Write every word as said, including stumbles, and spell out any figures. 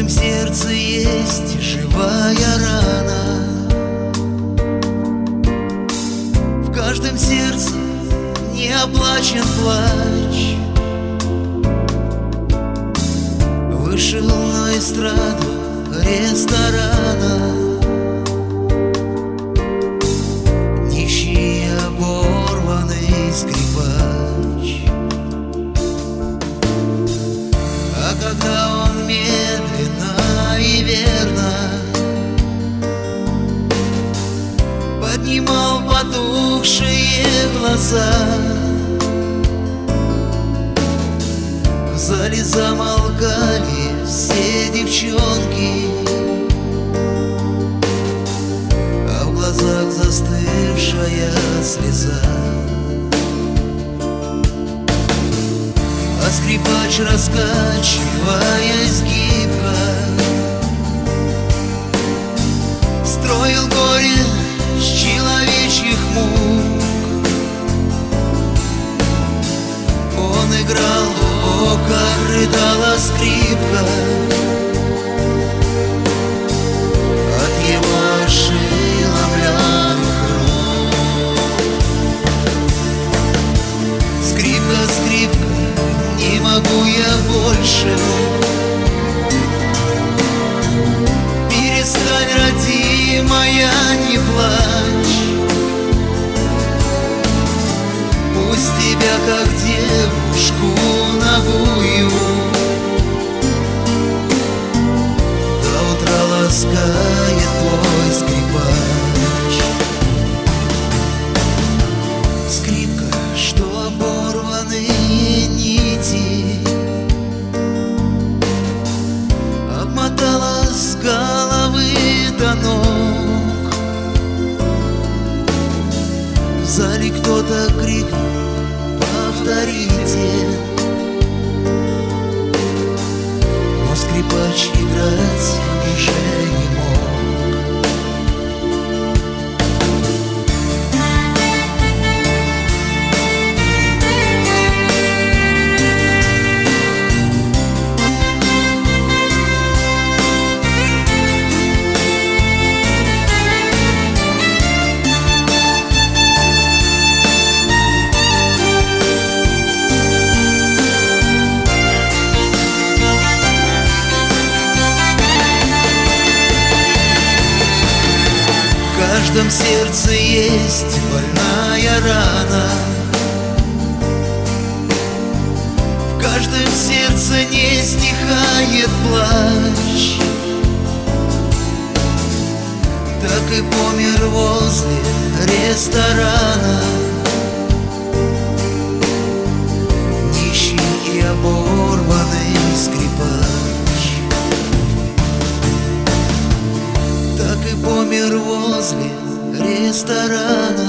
каждом сердце есть живая рана, в каждом сердце не оплачен плач. Вышел на эстраду ресторана нищий оборванный скрипач. А когда он медленно и верно поднимал потухшие глаза, в зале замолкали все девчонки, а в глазах застывшая слеза. А скрипач, раскачиваясь гибко, строил горе с человечьих мук. Он играл, о, как рыдала скрипка от его ошеломленных рук. Скрипка, скрипка, не могу я больше, перестань, родимая, не плачь. Пусть тебя, как девушку нагую, до утра ласкает твой скрипач. Скрипка, что оборванные нити обмотала с головы до ног. В зале кто-то крикнул: повторите. Но скрипач играть уже не мог. В каждом сердце есть больная рана, в каждом сердце не стихает плач. Так и помер возле ресторана нищий и оборванный скрипач. Так и помер возле ресторана